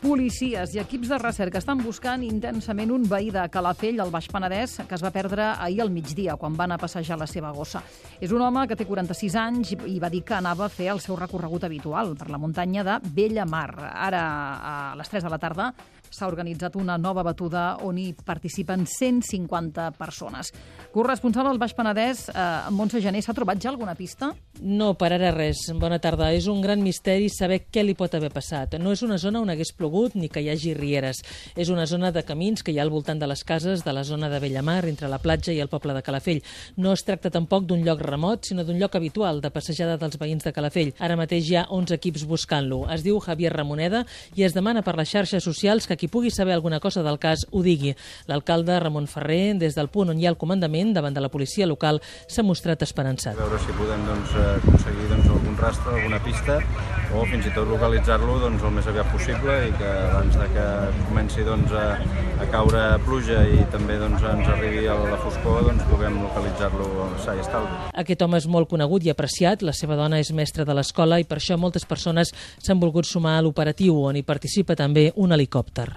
Policies i equips de recerca estan buscant intensament un veí de Calafell, al Baix Penedès, que es va perdre ahir al migdia, quan van a passejar la seva gossa. És un home que té 46 anys i va dir que anava a fer el seu recorregut habitual per la muntanya de Bellamar. Ara, a les 3 de la tarda, s'ha organitzat una nova batuda on hi participen 150 persones. Corresponsal al Baix Penedès, Montse Gené, s'ha trobat ja alguna pista? No, per ara res. Bona tarda. És un gran misteri saber què li pot haver passat. No és una zona on hagués plogut ni que hi hagi rieres. És una zona de camins que hi ha al voltant de les cases de la zona de Bellamar, entre la platja i el poble de Calafell. No es tracta tampoc d'un lloc remot, sinó d'un lloc habitual de passejada dels veïns de Calafell. Ara mateix hi ha 11 equips buscant-lo. Es diu Javier Ramoneda i es demana per les xarxes socials que qui pugui saber alguna cosa del cas ho digui. L'alcalde Ramon Ferrer, des del punt on hi ha el comandament, davant de la policia local, s'ha mostrat esperançat. A veure si podem aconseguir algun rastre, alguna pista, o fins i tot localitzar-lo el més aviat possible i que abans de que comenci a caure pluja i també ens arribi a la foscor puguem localitzar-lo sa i estalvi. Aquest home és molt conegut i apreciat, la seva dona és mestra de l'escola i per això moltes persones s'han volgut sumar a l'operatiu, on hi participa també un helicòpter.